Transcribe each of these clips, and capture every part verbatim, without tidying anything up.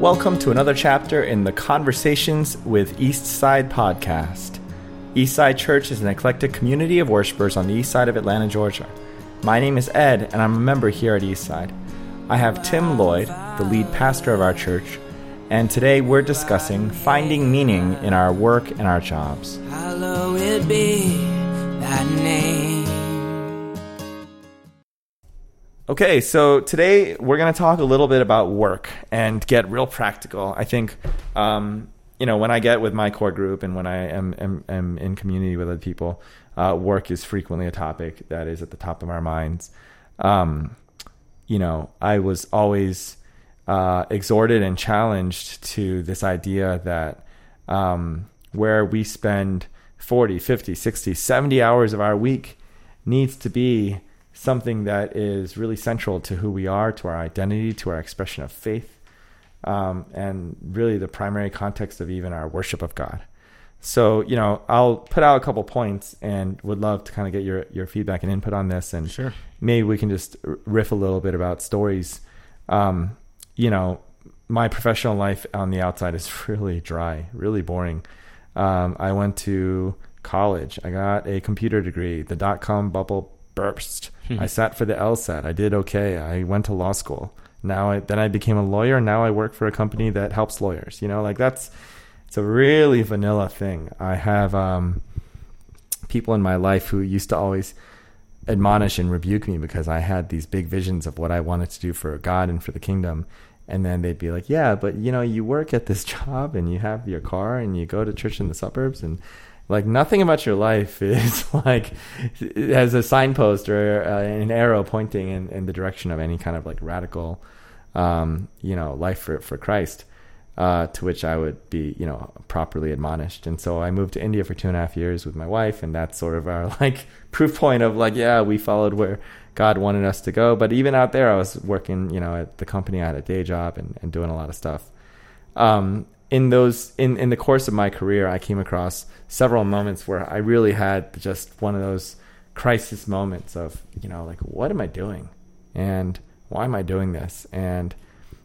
Welcome to another chapter in the Conversations with Eastside podcast. Eastside Church is an eclectic community of worshipers on the east side of Atlanta, Georgia. My name is Ed, and I'm a member here at Eastside. I have Tim Lloyd, the lead pastor of our church, and today we're discussing finding meaning in our work and our jobs. Hallowed be thy name. Okay, so today we're going to talk a little bit about work and get real practical. I think, um, you know, when I get with my core group and when I am, am, am in community with other people, uh, work is frequently a topic that is at the top of our minds. Um, you know, I was always uh, exhorted and challenged to this idea that um, where we spend forty, fifty, sixty, seventy hours of our week needs to be something that is really central to who we are, to our identity, to our expression of faith, um, and really the primary context of even our worship of God. So, you know, I'll put out a couple points and would love to kind of get your, your feedback and input on this. And sure, maybe we can just riff a little bit about stories. Um, you know, my professional life on the outside is really dry, really boring. Um, I went to college. I got a computer degree. The dot-com bubble burst. I sat for the LSAT. I did okay. I went to law school. Now I, then I became a lawyer. Now I work for a company that helps lawyers. You know, like that's, it's a really vanilla thing. I have um, people in my life who used to always admonish and rebuke me because I had these big visions of what I wanted to do for God and for the kingdom. And then they'd be like, yeah, but you know, you work at this job and you have your car and you go to church in the suburbs, and like nothing about your life is like it has a signpost or uh, an arrow pointing in, in the direction of any kind of like radical, um, you know, life for, for Christ, uh, to which I would be, you know, properly admonished. And so I moved to India for two and a half years with my wife. And that's sort of our like proof point of like, yeah, we followed where God wanted us to go. But even out there, I was working, you know, at the company. I had a day job and, and doing a lot of stuff. Um, In those, in, in the course of my career, I came across several moments where I really had just one of those crisis moments of, you know, like, what am I doing? And why am I doing this? And,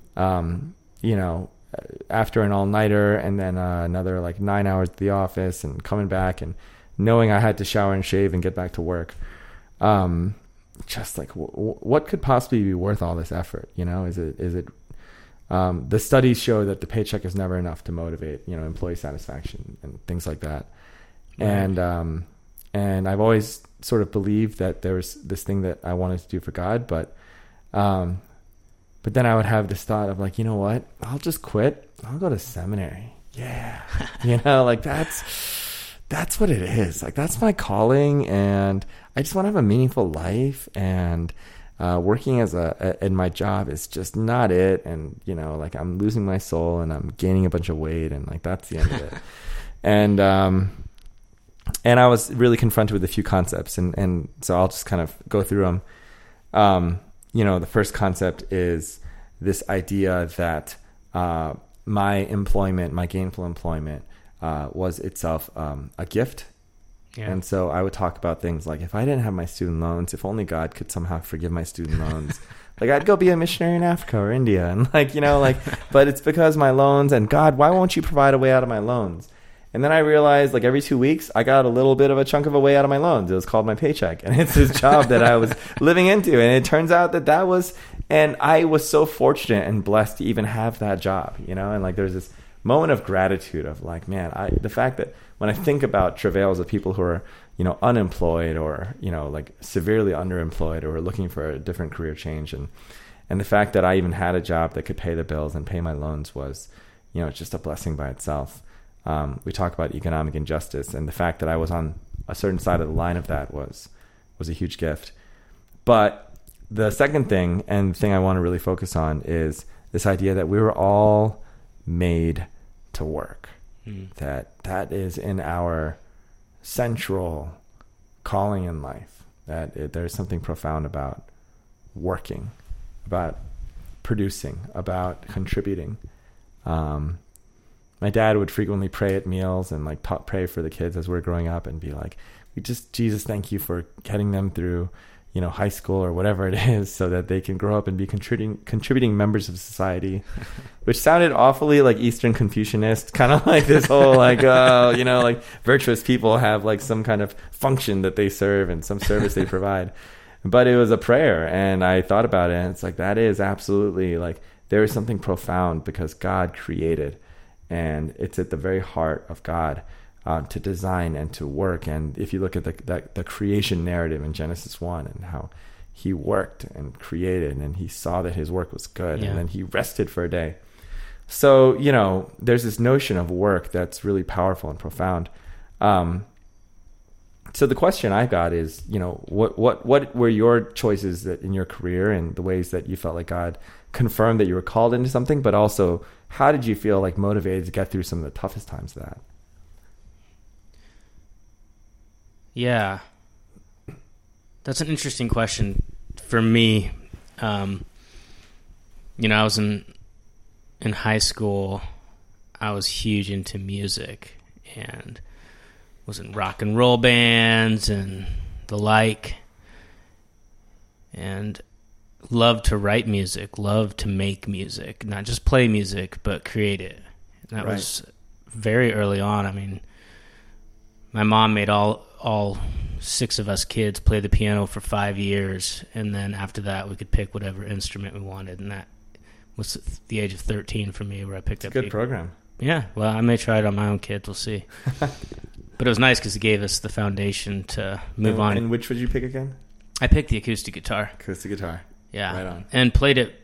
um, you know, after an all-nighter and then uh, another like nine hours at the office and coming back and knowing I had to shower and shave and get back to work, um, just like, w- what could possibly be worth all this effort? You know, is it, is it, Um, the studies show that the paycheck is never enough to motivate, you know, employee satisfaction and things like that. Right. And, um, and I've always sort of believed that there was this thing that I wanted to do for God, but, um, but then I would have this thought of like, you know what, I'll just quit. I'll go to seminary. Yeah. You know, like that's, that's what it is. Like, that's my calling. And I just want to have a meaningful life, and, Uh, working as a, a in my job is just not it, and you know, like I'm losing my soul and I'm gaining a bunch of weight, and like that's the end of it. and um, and I was really confronted with a few concepts, and and so I'll just kind of go through them. Um, you know, the first concept is this idea that uh, my employment, my gainful employment, uh, was itself um, a gift. Yeah. And so I would talk about things like, if I didn't have my student loans, if only God could somehow forgive my student loans, like I'd go be a missionary in Africa or India. And like, you know, like, but it's because my loans, and God, why won't you provide a way out of my loans? And then I realized like every two weeks, I got a little bit of a chunk of a way out of my loans. It was called my paycheck. And it's this job that I was living into. And it turns out that that was, and I was so fortunate and blessed to even have that job, you know, and like there's this moment of gratitude of like, man, I, the fact that when I think about travails of people who are, you know, unemployed or, you know, like severely underemployed or looking for a different career change, and, and the fact that I even had a job that could pay the bills and pay my loans was, you know, just a blessing by itself. Um, we talk about economic injustice, and the fact that I was on a certain side of the line of that was, was a huge gift. But the second thing, and the thing I want to really focus on, is this idea that we were all made to work. Mm. That that is in our central calling in life, that it, there's something profound about working, about producing, about contributing. Um, my dad would frequently pray at meals and like talk, pray for the kids as we're growing up and be like, we just, Jesus, thank you for getting them through, you know, high school or whatever it is, so that they can grow up and be contributing contributing members of society, which sounded awfully like Eastern Confucianist, kind of like this whole like, oh, you know, like virtuous people have like some kind of function that they serve and some service they provide. But it was a prayer, and I thought about it, and it's like, that is absolutely like, there is something profound because God created, and it's at the very heart of God. Uh, to design and to work. And if you look at the, the the creation narrative in Genesis one and how he worked and created and he saw that his work was good, yeah. and then he rested for a day. So, you know, there's this notion of work that's really powerful and profound. Um, so the question I got is, you know, what what what were your choices that in your career and the ways that you felt like God confirmed that you were called into something, but also how did you feel like motivated to get through some of the toughest times of that? Yeah, that's an interesting question for me. Um, you know, I was in in high school. I was huge into music and was in rock and roll bands and the like, and loved to write music, loved to make music, not just play music, but create it. And that right. was very early on. I mean, my mom made all all six of us kids play the piano for five years, and then after that we could pick whatever instrument we wanted, and that was the age of thirteen for me, where I picked it's up a good a, program. Yeah, well, I may try it on my own kids, we'll see. But it was nice because it gave us the foundation to move and, on. And which would you pick again? I picked the acoustic guitar. Acoustic guitar. Yeah, right on. And played it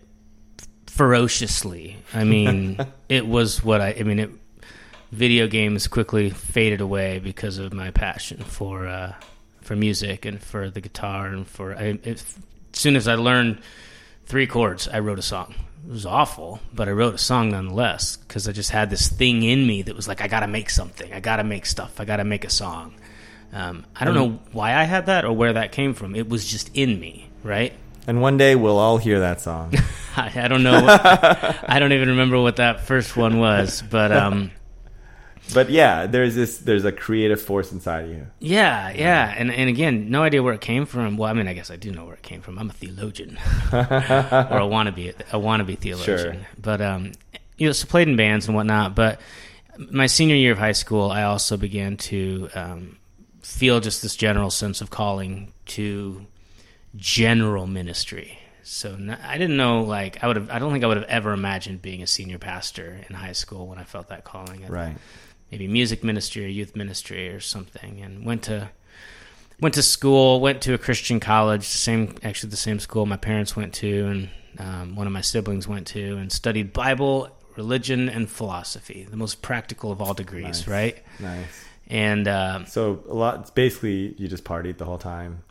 ferociously. I mean, it was what I I mean it video games quickly faded away because of my passion for uh, for music and for the guitar, and for I, it, as soon as I learned three chords, I wrote a song. It was awful, but I wrote a song nonetheless because I just had this thing in me that was like, I gotta make something, I gotta make stuff, I gotta make a song. Um, I don't know why I had that or where that came from. It was just in me, right? And one day we'll all hear that song. I, I don't know. What, I don't even remember what that first one was, but. Um, But yeah, there's this. There's a creative force inside of you. Yeah, yeah, and and again, no idea where it came from. Well, I mean, I guess I do know where it came from. I'm a theologian, or a wannabe, a wannabe theologian. Sure. But um, you know, so played in bands and whatnot. But my senior year of high school, I also began to um, feel just this general sense of calling to general ministry. So I didn't know, like I would have. I don't think I would have ever imagined being a senior pastor in high school when I felt that calling. Right. Maybe music ministry or youth ministry or something, and went to went to school, went to a Christian college, same actually the same school my parents went to, and um, one of my siblings went to, and studied Bible, religion, and philosophy, the most practical of all degrees, nice. Right? Nice. And um, so a lot. It's basically, you just partied the whole time.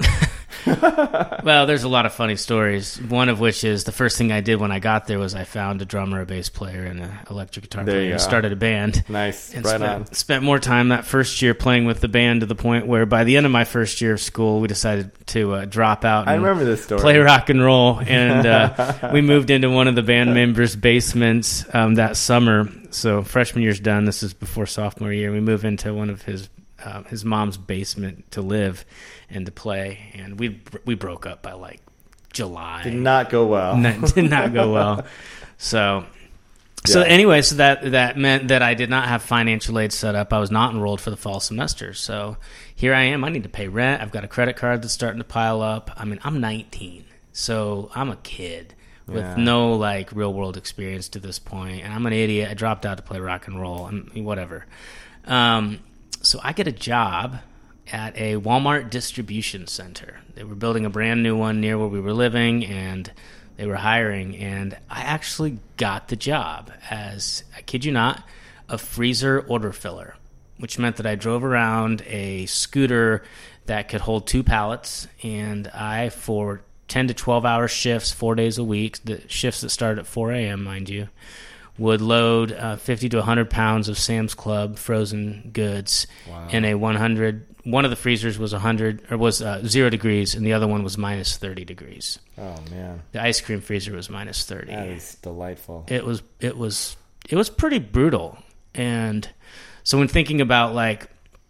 Well, there's a lot of funny stories. One of which is the first thing I did when I got there was I found a drummer, a bass player, and an electric guitar there player, and started a band. Nice, and right spent, on. Spent more time that first year playing with the band to the point where by the end of my first year of school, we decided to uh, drop out. And I remember this story. Play rock and roll, and uh, we moved into one of the band members' basements um, that summer. So freshman year's done. This is before sophomore year. We moved into one of his uh, his mom's basement to live and to play, and we we broke up by like July. Did not go well. No, did not go well. So, so yeah. Anyway, so that that meant that I did not have financial aid set up. I was not enrolled for the fall semester. So here I am. I need to pay rent. I've got a credit card that's starting to pile up. I mean, I'm nineteen, so I'm a kid with yeah. no like real world experience to this point, and I'm an idiot. I dropped out to play rock and roll and whatever. Um, so I get a job at a Walmart distribution center. They were building a brand new one near where we were living, and they were hiring, and I actually got the job as, I kid you not, a freezer order filler, which meant that I drove around a scooter that could hold two pallets, and I, for ten to twelve hour shifts, four days a week, the shifts that started at four a.m., mind you, would load uh, fifty to one hundred pounds of Sam's Club frozen goods wow. in a one hundred. One of the freezers was one hundred or was uh, zero degrees, and the other one was minus thirty degrees. Oh man! The ice cream freezer was minus thirty. That is delightful. It was. It was. It was pretty brutal. And so when thinking about like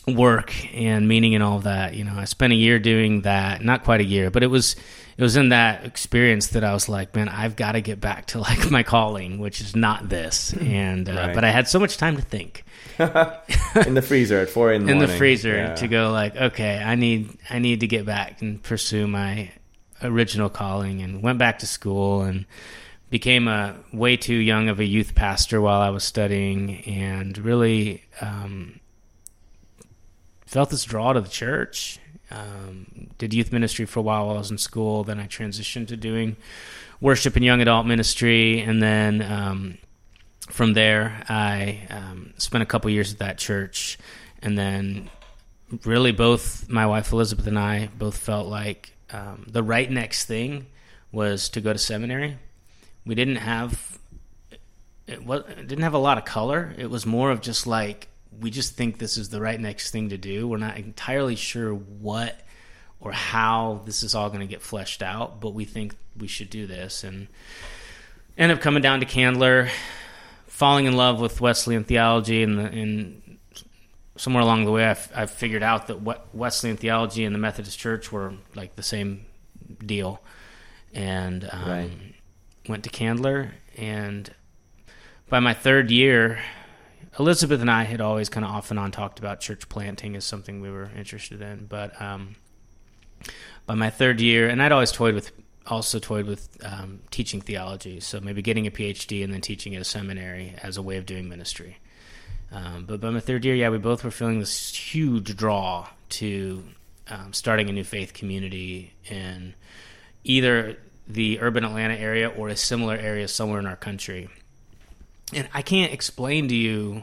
work and meaning and all of that. You know, I spent a year doing that, not quite a year, but it was it was in that experience that I was like, man, I've got to get back to like my calling, which is not this. And uh, Right. but I had so much time to think In the freezer at four in the in morning. the freezer Yeah. to go like, okay, I need I need to get back and pursue my original calling, and went back to school and became a way too young of a youth pastor while I was studying, and really um, felt this draw to the church. Um, did youth ministry for a while while I was in school. Then I transitioned to doing worship and young adult ministry, and then um, from there I um, spent a couple years at that church, and then really both my wife Elizabeth and I both felt like um, the right next thing was to go to seminary. We didn't have it, was, it didn't have a lot of color. It was more of just like, we just think this is the right next thing to do. We're not entirely sure what or how this is all going to get fleshed out, but we think we should do this. And ended up coming down to Candler, falling in love with Wesleyan theology, and, the, and somewhere along the way I, f- I figured out that what Wesleyan theology and the Methodist Church were like the same deal. And um, Right. went to Candler, and by my third year, Elizabeth and I had always kind of off and on talked about church planting as something we were interested in. But um, by my third year, and I'd always toyed with, also toyed with um, teaching theology, so maybe getting a P H D and then teaching at a seminary as a way of doing ministry. Um, but by my third year, yeah, we both were feeling this huge draw to um, starting a new faith community in either the urban Atlanta area or a similar area somewhere in our country. And I can't explain to you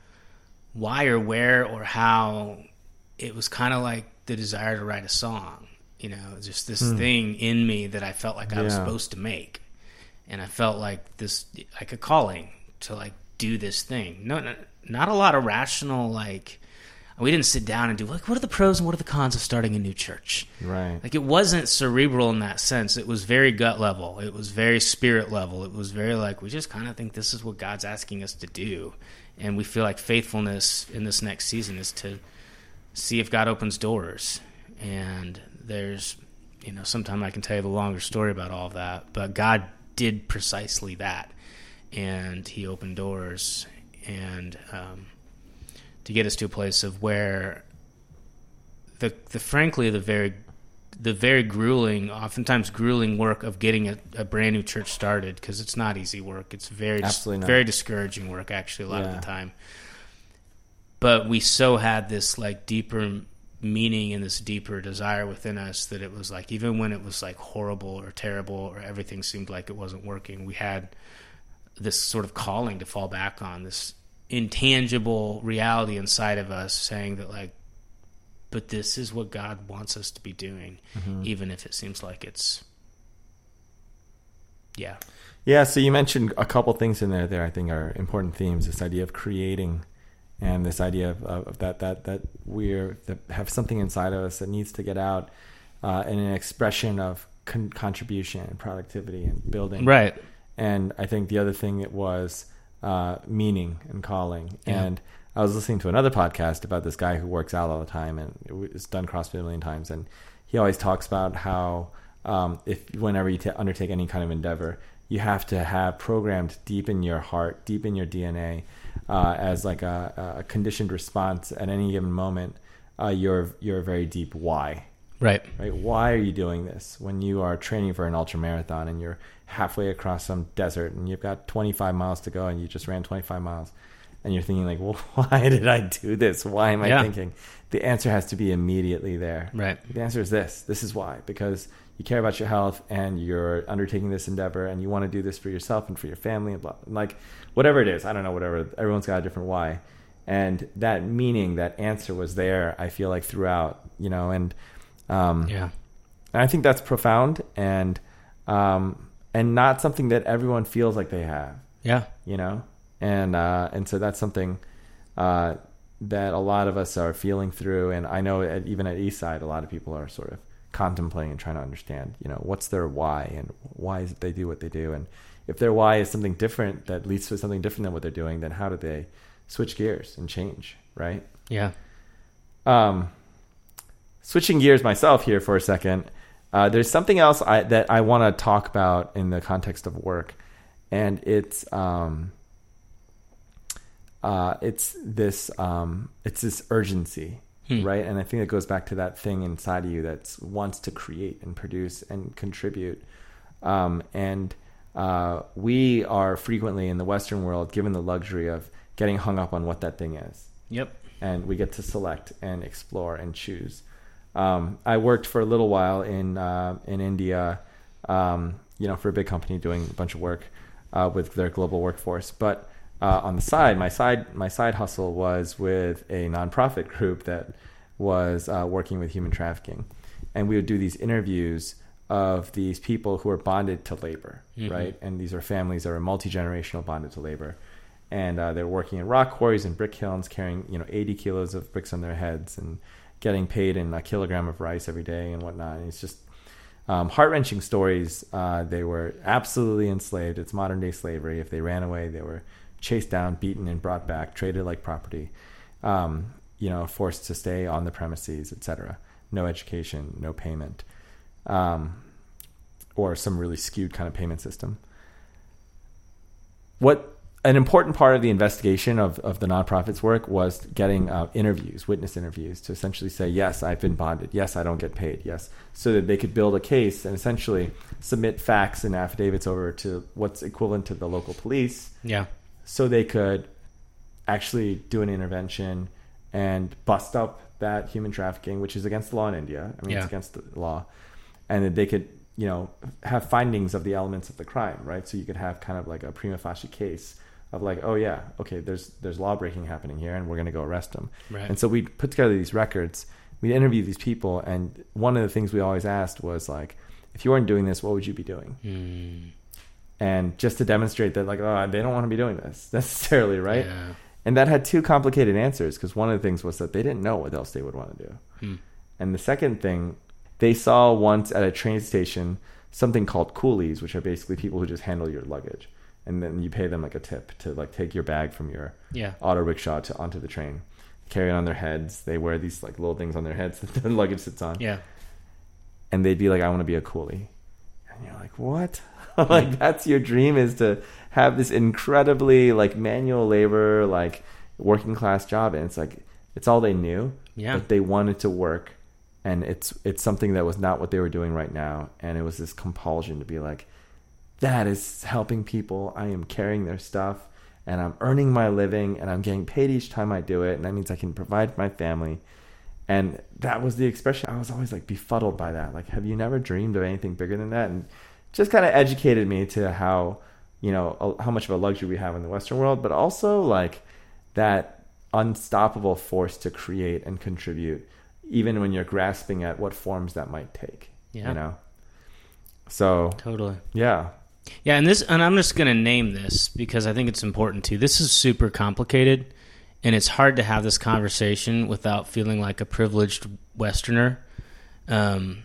why or where or how. It was kind of like the desire to write a song, you know, just this Hmm. thing in me that I felt like I was Yeah. supposed to make. And I felt like this, like a calling to like do this thing. No, no not a lot of rational, like, we didn't sit down and do like, what are the pros and what are the cons of starting a new church? Right. Like, it wasn't cerebral in that sense. It was very gut level. It was very spirit level. It was very like, we just kind of think this is what God's asking us to do. And we feel like faithfulness in this next season is to see if God opens doors. And there's, you know, sometime I can tell you the longer story about all of that. But God did precisely that. And he opened doors. And um, to get us to a place of where the the frankly the very the very grueling, oftentimes grueling work of getting a, a brand new church started, because it's not easy work. It's very Absolutely not. very discouraging work, actually, a lot Yeah. of the time. But we so had this like deeper meaning and this deeper desire within us that it was like, even when it was like horrible or terrible or everything seemed like it wasn't working, we had this sort of calling to fall back on, this intangible reality inside of us saying that like, but this is what God wants us to be doing, Mm-hmm. even if it seems like it's, yeah. Yeah, so you mentioned a couple things in there there I think are important themes, this idea of creating and this idea of, of that that that we're that have something inside of us that needs to get out, uh, and an expression of con- contribution and productivity and building. Right. And I think the other thing it was uh, meaning and calling. Yeah. And I was listening to another podcast about this guy who works out all the time and it's done CrossFit a million times. And he always talks about how um, if whenever you t- undertake any kind of endeavor, you have to have programmed deep in your heart, deep in your D N A, uh, as like a, a conditioned response at any given moment, uh, your your very deep why. Right. Right? Why are you doing this? When you are training for an ultra marathon and you're halfway across some desert and you've got twenty-five miles to go and you just ran twenty-five miles and you're thinking like, well, why did I do this? Why am I Yeah. thinking? The answer has to be immediately there. Right. The answer is this. This is why. Because you care about your health and you're undertaking this endeavor and you want to do this for yourself and for your family and blah, like whatever it is. I don't know, whatever. Everyone's got a different why. And that meaning, that answer was there, I feel like, throughout, you know, and um, Yeah. and I think that's profound and um, and not something that everyone feels like they have, Yeah. you know? And uh, and so that's something uh, that a lot of us are feeling through. And I know at, even at Eastside, a lot of people are sort of contemplating and trying to understand, you know, what's their why and why is it they do what they do. And if their why is something different that leads to something different than what they're doing, then how do they switch gears and change, right? Yeah. Um, switching gears myself here for a second, uh, there's something else I, that I want to talk about in the context of work, and it's um, uh, it's this um, it's this urgency, hmm. right? And I think it goes back to that thing inside of you that wants to create and produce and contribute, um, and uh, we are frequently in the Western world given the luxury of getting hung up on what that thing is. Yep. And we get to select and explore and choose. Um, I worked for a little while in uh, in India, um, you know, for a big company doing a bunch of work uh, with their global workforce. But uh, on the side, my side my side hustle was with a nonprofit group that was uh, working with human trafficking, and we would do these interviews of these people who are bonded to labor, mm-hmm. right? And these are families that are multi-generational bonded to labor. And uh, they're working in rock quarries and brick kilns, carrying you know eighty kilos of bricks on their heads and getting paid in a kilogram of rice every day and whatnot. And it's just um, heart-wrenching stories. Uh, they were absolutely enslaved. It's modern-day slavery. If they ran away, they were chased down, beaten, and brought back, traded like property. Um, you know, forced to stay on the premises, et cetera. No education, no payment, um, or some really skewed kind of payment system. What An important part of the investigation of, of the nonprofit's work was getting uh, interviews, witness interviews, to essentially say, yes, I've been bonded. Yes, I don't get paid. Yes. So that they could build a case and essentially submit facts and affidavits over to what's equivalent to the local police. Yeah. So they could actually do an intervention and bust up that human trafficking, which is against the law in India. I mean, yeah. It's against the law. And that they could, you know, have findings of the elements of the crime, right? So you could have kind of like a prima facie case of like, oh yeah, okay, there's there's law breaking happening here, and we're going to go arrest them. Right. And so we put together these records. We interviewed these people, and one of the things we always asked was like, if you weren't doing this, what would you be doing? Mm. And just to demonstrate that, like, oh, they don't want to be doing this necessarily, right? Yeah. And that had two complicated answers, because one of the things was that they didn't know what else they would want to do. Hmm. And the second thing, they saw once at a train station something called coolies, which are basically people who just handle your luggage. And then you pay them like a tip to like take your bag from your yeah. auto rickshaw to onto the train, carry it on their heads. They wear these like little things on their heads that the luggage sits on. Yeah. And they'd be like, I want to be a coolie. And you're like, what? Like, that's your dream, is to have this incredibly like manual labor, like working class job. And it's like, it's all they knew. Yeah. But they wanted to work. And it's, it's something that was not what they were doing right now. And it was this compulsion to be like, that is helping people. I am carrying their stuff, and I'm earning my living, and I'm getting paid each time I do it. And that means I can provide for my family. And that was the expression. I was always like befuddled by that. Like, have you never dreamed of anything bigger than that? And just kind of educated me to how, you know, how much of a luxury we have in the Western world, but also like that unstoppable force to create and contribute, even when you're grasping at what forms that might take. Yeah. You know? So totally. Yeah. Yeah, and this, and I'm just going to name this because I think it's important too. This is super complicated, and it's hard to have this conversation without feeling like a privileged Westerner. Um,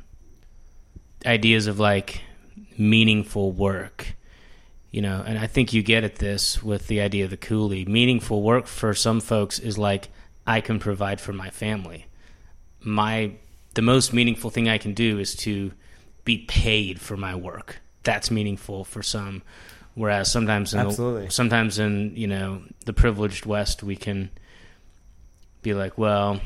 ideas of like meaningful work, you know, and I think you get at this with the idea of the coolie. Meaningful work for some folks is like, I can provide for my family. My the most meaningful thing I can do is to be paid for my work. That's meaningful for some, whereas sometimes in Absolutely. The, sometimes in you know the privileged West we can be like, well,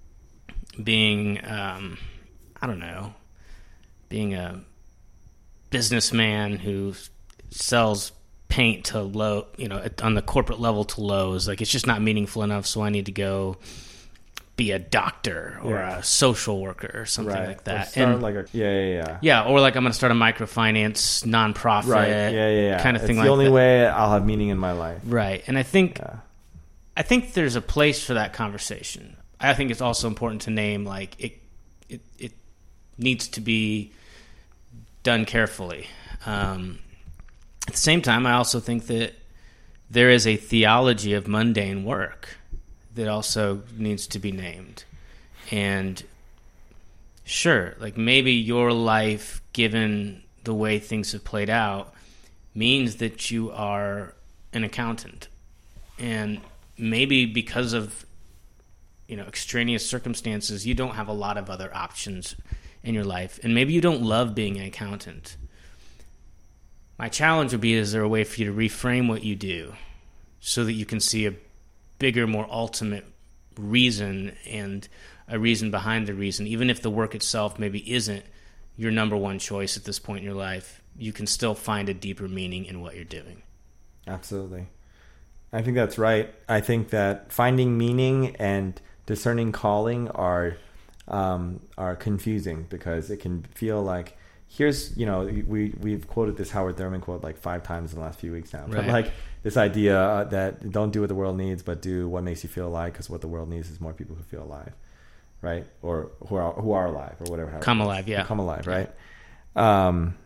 being um, I don't know, being a businessman who sells paint to low, you know, on the corporate level to Lowe's, like it's just not meaningful enough, so I need to go be a doctor or yeah. a social worker or something right. like that. Or start and, like a, yeah, yeah, yeah. Yeah, or like I'm going to start a microfinance nonprofit right. yeah, yeah, yeah. kind of it's thing the like that. The only way I'll have meaning in my life. Right. And I think yeah. I think there's a place for that conversation. I think it's also important to name like it it, it needs to be done carefully. Um, at the same time, I also think that there is a theology of mundane work that also needs to be named. And sure, like maybe your life, given the way things have played out, means that you are an accountant. And maybe because of you know, extraneous circumstances, you don't have a lot of other options in your life. And maybe you don't love being an accountant. My challenge would be, is there a way for you to reframe what you do so that you can see a bigger, more ultimate reason and a reason behind the reason? Even if the work itself maybe isn't your number one choice at this point in your life, you can still find a deeper meaning in what you're doing. Absolutely. I think that's right. I think that finding meaning and discerning calling are um, are confusing, because it can feel like, here's, you know, we, we've quoted this Howard Thurman quote like five times in the last few weeks now. But right. like this idea uh, that don't do what the world needs, but do what makes you feel alive, because what the world needs is more people who feel alive, right? Or who are who are alive, or whatever. Come alive, yeah. Come alive, right? Yeah. Um,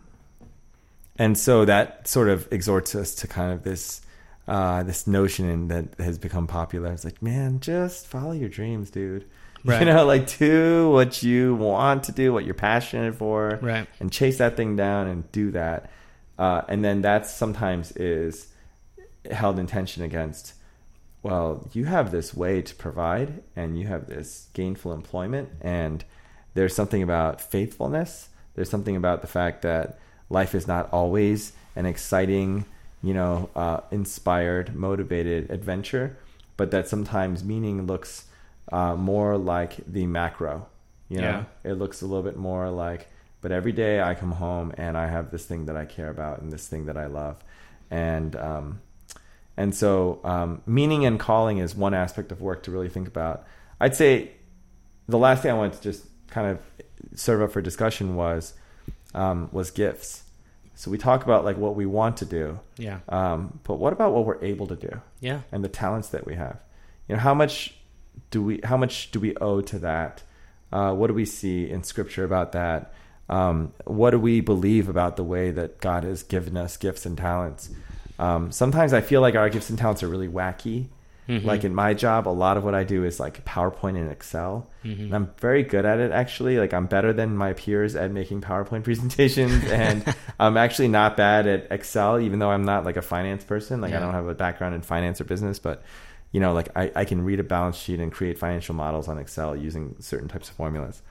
and so that sort of exhorts us to kind of this uh, this notion that has become popular. It's like, man, just follow your dreams, dude. Right. You know, like do what you want to do, what you're passionate for, right, and chase that thing down and do that. Uh, and then that sometimes is held in tension against, well, you have this way to provide and you have this gainful employment, and there's something about faithfulness. There's something about the fact that life is not always an exciting, you know, uh, inspired, motivated adventure, but that sometimes meaning looks Uh, more like the macro, you know, yeah. It looks a little bit more like, but every day I come home and I have this thing that I care about and this thing that I love. And, um, and so, um, meaning and calling is one aspect of work to really think about. I'd say the last thing I wanted to just kind of serve up for discussion was, um, was gifts. So we talk about like what we want to do. Yeah. Um, but what about what we're able to do? Yeah. And the talents that we have, you know, how much, Do we? How much do we owe to that? Uh, what do we see in Scripture about that? Um, what do we believe about the way that God has given us gifts and talents? Um, sometimes I feel like our gifts and talents are really wacky. Mm-hmm. Like in my job, a lot of what I do is like PowerPoint and Excel. Mm-hmm. And I'm very good at it, actually. Like I'm better than my peers at making PowerPoint presentations. And I'm actually not bad at Excel, even though I'm not like a finance person. Like yeah. I don't have a background in finance or business, but you know, like I, I can read a balance sheet and create financial models on Excel using certain types of formulas.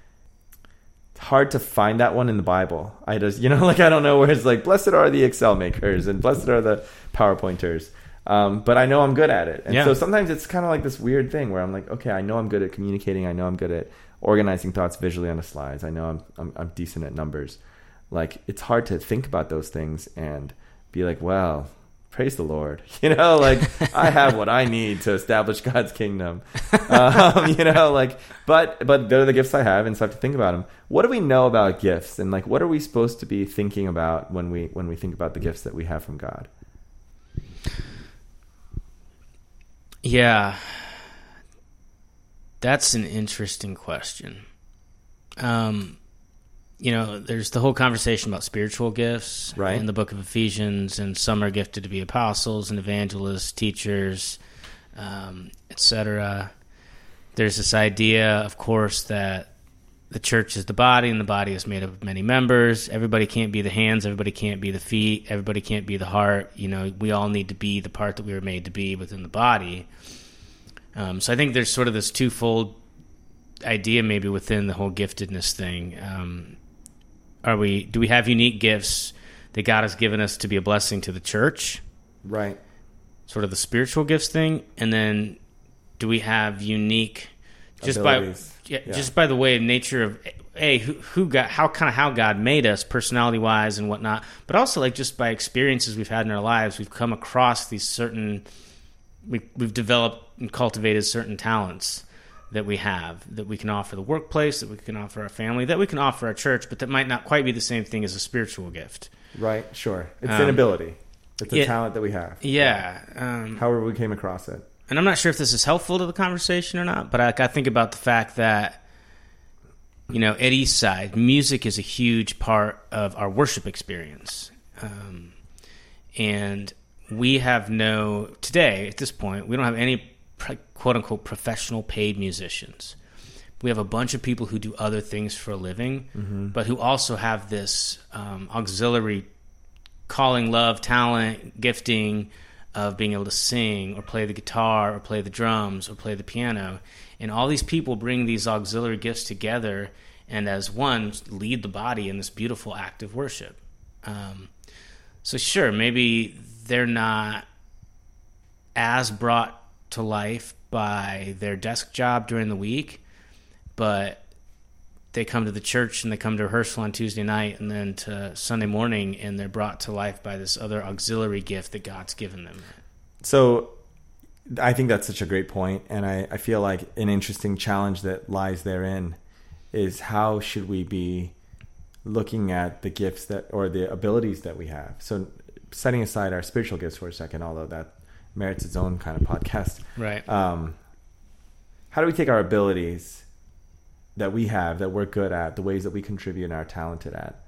It's hard to find that one in the Bible. I just, you know, like I don't know where it's like, blessed are the Excel makers and blessed are the PowerPointers. Um, but I know I'm good at it. And yeah. so sometimes it's kind of like this weird thing where I'm like, okay, I know I'm good at communicating. I know I'm good at organizing thoughts visually on the slides. I know I'm, I'm, I'm decent at numbers. Like it's hard to think about those things and be like, well, praise the Lord, you know, like I have what I need to establish God's kingdom, um, you know, like, but, but they're the gifts I have, and so I have to think about them. What do we know about gifts, and like, what are we supposed to be thinking about when we, when we think about the gifts that we have from God? Yeah, that's an interesting question. Um, You know, there's the whole conversation about spiritual gifts right. in the book of Ephesians, and some are gifted to be apostles and evangelists, teachers, um, et cetera. There's this idea, of course, that the church is the body, and the body is made up of many members. Everybody can't be the hands. Everybody can't be the feet. Everybody can't be the heart. You know, we all need to be the part that we were made to be within the body. Um, so I think there's sort of this twofold idea maybe within the whole giftedness thing. Um, Are we? Do we have unique gifts that God has given us to be a blessing to the church? Right. Sort of the spiritual gifts thing, and then do we have unique, just abilities. by yeah, yeah. just by the way of nature of a who, who got how kind of how God made us personality wise and whatnot, but also like just by experiences we've had in our lives, we've come across these certain we we've developed and cultivated certain talents that we have, that we can offer the workplace, that we can offer our family, that we can offer our church, but that might not quite be the same thing as a spiritual gift. Right, sure. It's um, an ability. It's a yeah, talent that we have. Yeah. Um, However we came across it. And I'm not sure if this is helpful to the conversation or not, but I, I think about the fact that, you know, at Eastside, music is a huge part of our worship experience. Um, and we have no, today, at this point, we don't have any quote-unquote professional paid musicians. We have a bunch of people who do other things for a living, mm-hmm. but who also have this um, auxiliary calling, love, talent, gifting of being able to sing or play the guitar or play the drums or play the piano. And all these people bring these auxiliary gifts together and as one lead the body in this beautiful act of worship. Um, so sure, maybe they're not as brought to life by their desk job during the week, but they come to the church and they come to rehearsal on Tuesday night and then to Sunday morning, and they're brought to life by this other auxiliary gift that God's given them. So I think that's such a great point, and I, I feel like an interesting challenge that lies therein is how should we be looking at the gifts that or the abilities that we have. So setting aside our spiritual gifts for a second, although that merits its own kind of podcast. Right. Um, how do we take our abilities that we have, that we're good at, the ways that we contribute and are talented at,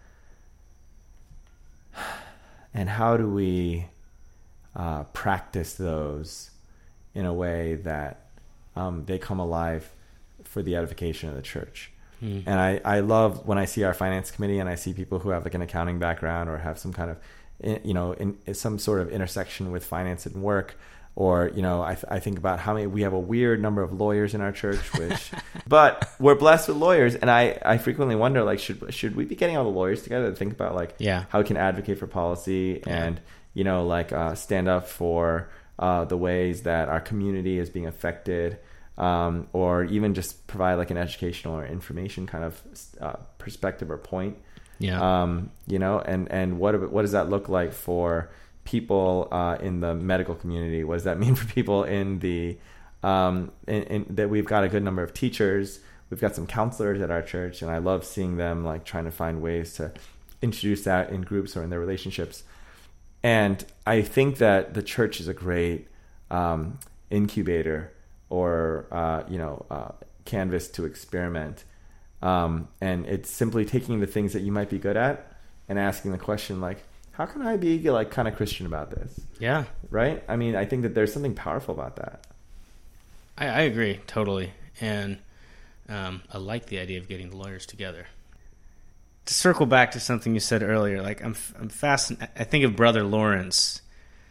and how do we uh, practice those in a way that um, they come alive for the edification of the church? Hmm. And I, I love when I see our finance committee and I see people who have like an accounting background or have some kind of, you know, in, in some sort of intersection with finance and work. Or, you know, I, th- I think about how many, we have a weird number of lawyers in our church, which, but we're blessed with lawyers. And I, I frequently wonder, like, should, should we be getting all the lawyers together to think about, like, yeah. how we can advocate for policy and, yeah. you know, like, uh, stand up for uh, the ways that our community is being affected, um, or even just provide like an educational or information kind of uh, perspective or point. Yeah. Um, you know, and, and what, what does that look like for people uh, in the medical community? What does that mean for people in the um, in, in, that we've got a good number of teachers, we've got some counselors at our church, and I love seeing them like trying to find ways to introduce that in groups or in their relationships. And I think that the church is a great um, incubator or uh, you know uh, canvas to experiment, um, and it's simply taking the things that you might be good at and asking the question like, how can I be like kind of Christian about this? Yeah. Right? I mean, I think that there's something powerful about that. I, I agree totally. And um, I like the idea of getting the lawyers together. To circle back to something you said earlier, like I'm I'm fascinated. I think of Brother Lawrence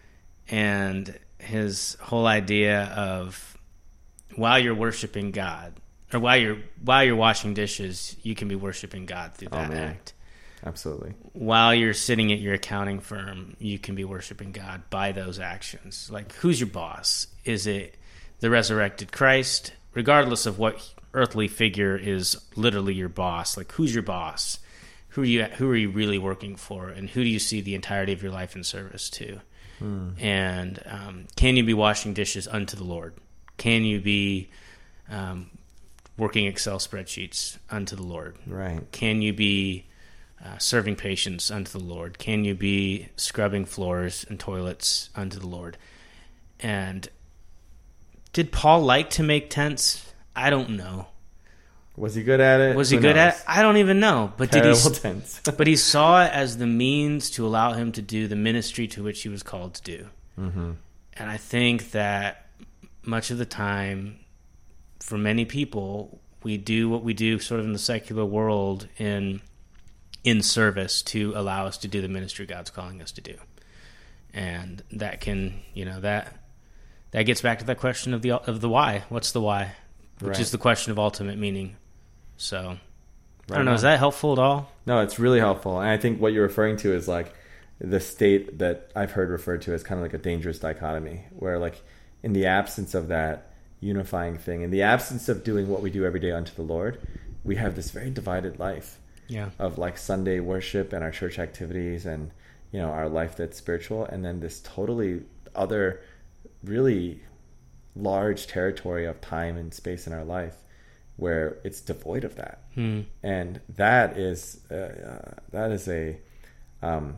and his whole idea of while you're worshiping God, or while you're while you're washing dishes, you can be worshiping God through that oh, man. act. Absolutely. While you're sitting at your accounting firm, you can be worshiping God by those actions. Like, who's your boss? Is it the resurrected Christ? Regardless of what earthly figure is literally your boss, like, who's your boss? Who are you? Who are you really working for? And who do you see the entirety of your life in service to? Hmm. And um, can you be washing dishes unto the Lord? Can you be um, working Excel spreadsheets unto the Lord? Right. Can you be Uh, serving patients unto the Lord? Can you be scrubbing floors and toilets unto the Lord? And did Paul like to make tents? I don't know. Was he good at it? Was he Who good knows? at it? I don't even know. But Terrible did he? tents. But he saw it as the means to allow him to do the ministry to which he was called to do. Mm-hmm. And I think that much of the time, for many people, we do what we do sort of in the secular world in in service to allow us to do the ministry God's calling us to do. And that can, you know, that that gets back to that question of the of the why. What's the why? Which right. is the question of ultimate meaning. So, right I don't know, on. Is that helpful at all? No, it's really helpful. And I think what you're referring to is like the state that I've heard referred to as kind of like a dangerous dichotomy, where like in the absence of that unifying thing, in the absence of doing what we do every day unto the Lord, we have this very divided life. Yeah. Of like Sunday worship and our church activities and, you know, our life that's spiritual, and then this totally other really large territory of time and space in our life where it's devoid of that. Hmm. And that is uh, uh, that is a um,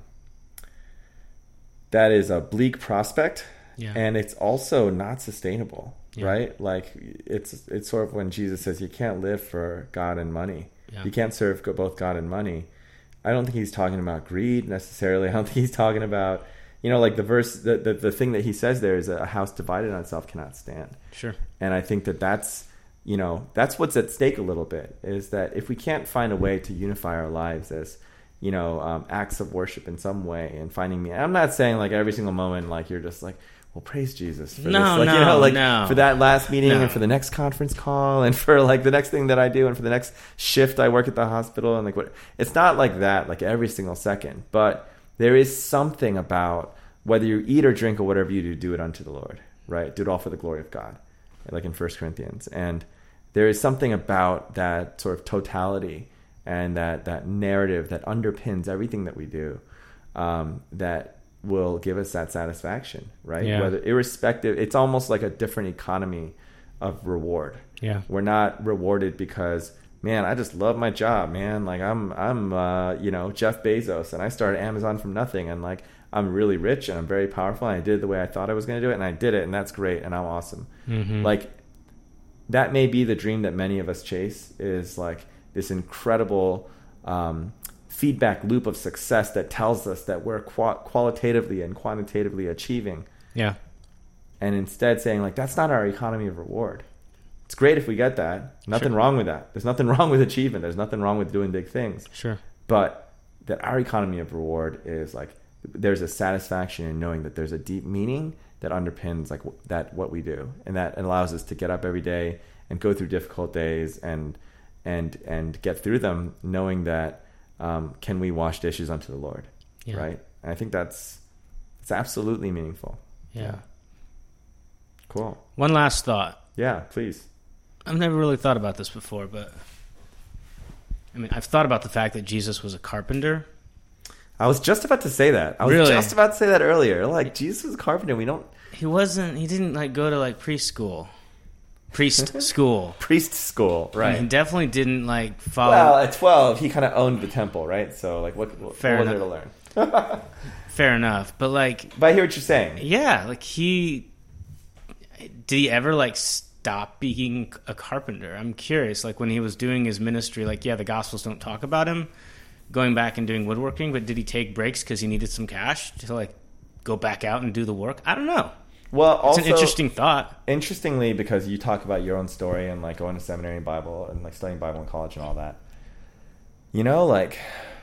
that is a bleak prospect. Yeah. And it's also not sustainable, yeah. right? Like it's it's sort of when Jesus says you can't live for God and money. Yeah. You can't serve both God and money. I don't think he's talking about greed necessarily. I don't think he's talking about, you know, like the verse, the, the, the thing that he says there is that a house divided on itself cannot stand. Sure. And I think that that's, you know, that's what's at stake a little bit, is that if we can't find a way to unify our lives as, you know, um, acts of worship in some way and finding me, I'm not saying like every single moment, like you're just like well, praise Jesus for no, this. Like, no, you know, like no. for that last meeting no. and for the next conference call and for like the next thing that I do and for the next shift I work at the hospital and like what, it's not like that, like every single second, but there is something about whether you eat or drink or whatever you do, do it unto the Lord, right? Do it all for the glory of God, like in First Corinthians. And there is something about that sort of totality and that, that narrative that underpins everything that we do, um, that will give us that satisfaction, right? Yeah. Whether irrespective, it's almost like a different economy of reward. Yeah. We're not rewarded because, man, I just love my job, man. Like I'm, I'm, uh, you know, Jeff Bezos and I started Amazon from nothing and like, I'm really rich and I'm very powerful and I did it the way I thought I was going to do it and I did it and that's great and I'm awesome. Mm-hmm. Like that may be the dream that many of us chase, is like this incredible, um, feedback loop of success that tells us that we're qual- qualitatively and quantitatively achieving. Yeah. And instead saying like, that's not our economy of reward. It's great if we get that. Nothing Sure. wrong with that. There's nothing wrong with achievement. There's nothing wrong with doing big things. Sure. But that our economy of reward is like, there's a satisfaction in knowing that there's a deep meaning that underpins like that, what we do. And that allows us to get up every day and go through difficult days and, and, and get through them knowing that, Um, can we wash dishes unto the Lord? Yeah. Right? And I think that's it's absolutely meaningful. Yeah. yeah. Cool. One last thought. Yeah, please. I've never really thought about this before, but I mean, I've thought about the fact that Jesus was a carpenter. I was just about to say that. I was Really? just about to say that earlier. Like, Jesus was a carpenter. We don't... He wasn't, he didn't like go to like preschool. Priest school. Priest school, right. And he definitely didn't like follow. Well, at twelve, he kind of owned the temple, right? So, like, what, what, Fair what was enough. there to learn? Fair enough. But like, But I hear what you're saying. yeah, like he, did he ever like stop being a carpenter? I'm curious. Like when he was doing his ministry, like, yeah, the Gospels don't talk about him going back and doing woodworking, but did he take breaks because he needed some cash to like go back out and do the work? I don't know. Well, also, It's an interesting thought. Interestingly, because you talk about your own story and like going to seminary and Bible and like studying Bible in college and all that, you know, like,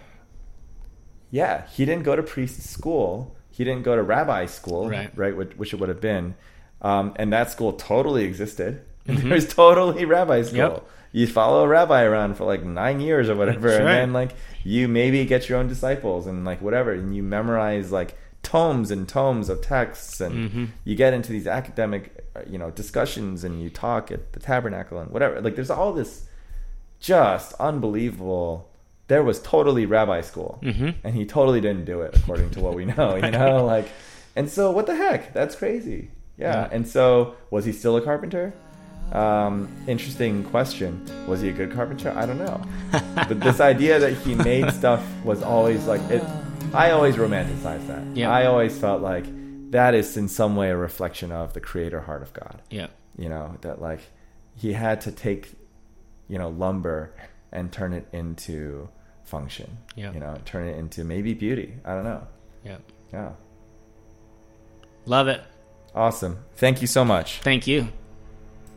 yeah, he didn't go to priest school. He didn't go to rabbi school, Right. right? Which, which it would have been. Um, and that school totally existed. Mm-hmm. There's totally rabbi school. Yep. You follow a rabbi around for like nine years or whatever. That's and right. then like you maybe get your own disciples and like whatever. And you memorize like tomes and tomes of texts and Mm-hmm. you get into these academic, uh, you know, discussions and you talk at the tabernacle and whatever. Like there's all this just unbelievable. There was totally rabbi school Mm-hmm. and he totally didn't do it according to what we know, you know, like, and so what the heck? That's crazy. Yeah. Yeah. And so was he still a carpenter? Um, interesting question. Was he a good carpenter? I don't know. But this idea that he made stuff was always like it. I always romanticized that. Yeah. I always felt like that is in some way a reflection of the creator heart of God. Yeah. You know, that like he had to take, you know, lumber and turn it into function. Yeah. You know, turn it into maybe beauty. I don't know. Yeah. Yeah. Love it. Awesome. Thank you so much. Thank you.